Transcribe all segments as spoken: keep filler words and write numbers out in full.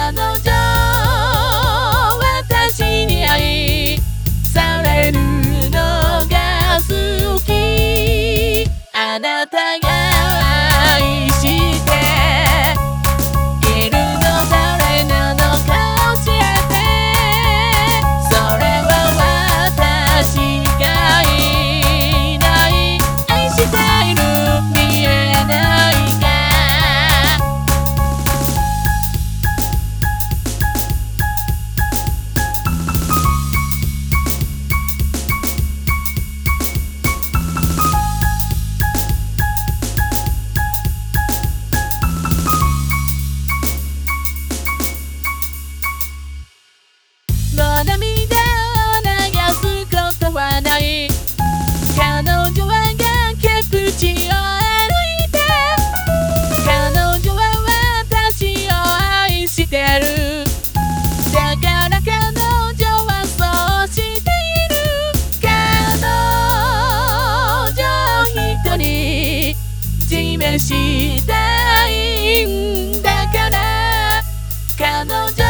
彼女私に愛されるのが好きあなたが愛しているの誰なのか教えてそれは私がいない愛している見えないかもう涙を流すことはない彼女は崖っぷちを歩いて彼女は私を愛してるだから彼女はそうしている彼女一人示したいんだから彼女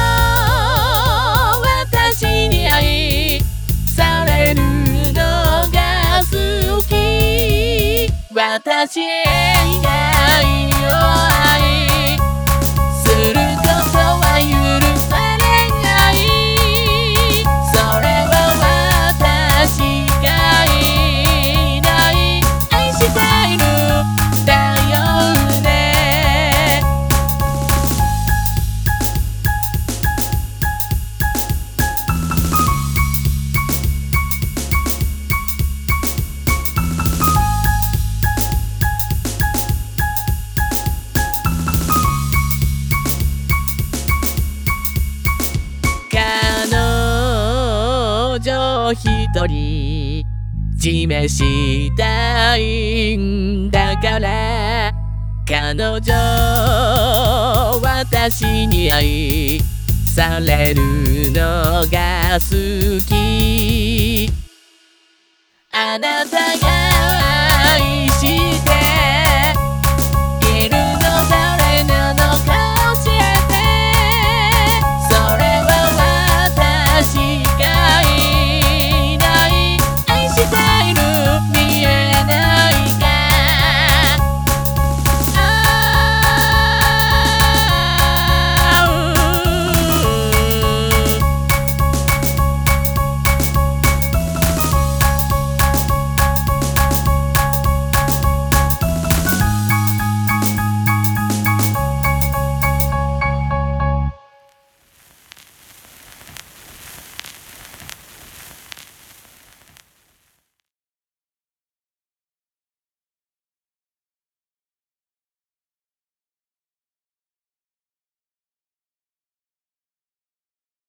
私に愛されるのが好き私以外を愛することは許されないそれは私がいない愛しているだよね彼女一人示したいんだから彼女私に愛されるのが好きあなたが愛して